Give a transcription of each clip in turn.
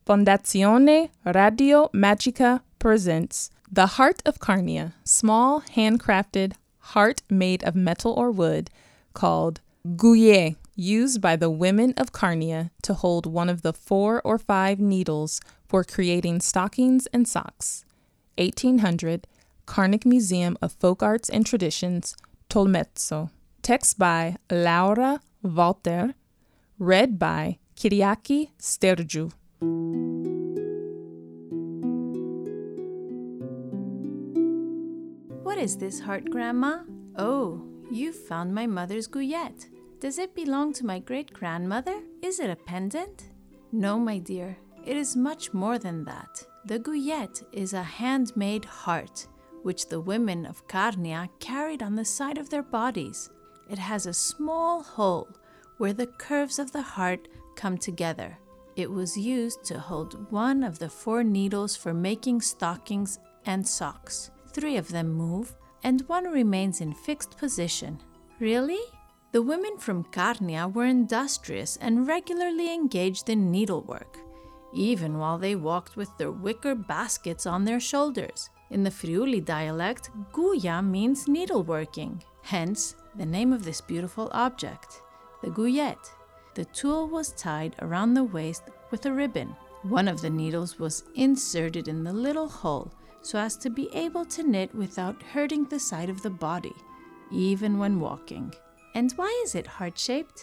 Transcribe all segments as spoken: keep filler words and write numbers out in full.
Fondazione Radio Magica presents The Heart of Carnia, small handcrafted heart made of metal or wood called gouye, used by the women of Carnia to hold one of the four or five needles for creating stockings and socks. eighteen hundred, Carnic Museum of Folk Arts and Traditions, Tolmezzo. Text by Laura Walter, read by Kyriaki Stergiou. What is this heart, Grandma? Oh, you found my mother's gouillette. Does it belong to my great-grandmother? Is it a pendant? No, my dear, it is much more than that. The gouillette is a handmade heart, which the women of Carnia carried on the side of their bodies. It has a small hole where the curves of the heart come together. It was used to hold one of the four needles for making stockings and socks. Three of them move, and one remains in fixed position. Really? The women from Carnia were industrious and regularly engaged in needlework, even while they walked with their wicker baskets on their shoulders. In the Friuli dialect, gouia means needleworking, hence the name of this beautiful object, the gouillette. The tool was tied around the waist with a ribbon. One of the needles was inserted in the little hole so as to be able to knit without hurting the side of the body, even when walking. And why is it heart-shaped?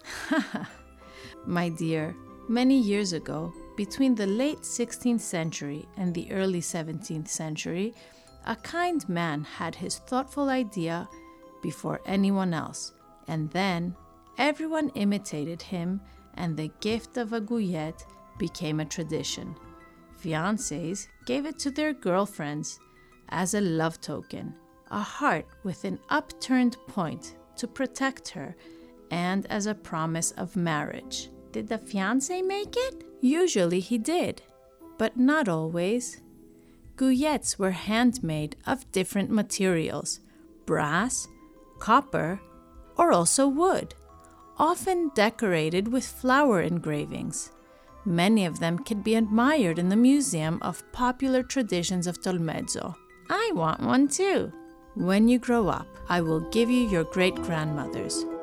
My dear, many years ago, between the late sixteenth century and the early seventeenth century, a kind man had his thoughtful idea before anyone else, and then everyone imitated him, and the gift of a gouillette became a tradition. Fiancés gave it to their girlfriends as a love token, a heart with an upturned point to protect her, and as a promise of marriage. Did the fiancé make it? Usually he did, but not always. Gouillettes were handmade of different materials, brass, copper, or also wood, often decorated with flower engravings. Many of them can be admired in the Museum of Popular Traditions of Tolmezzo. I want one too. When you grow up, I will give you your great-grandmother's.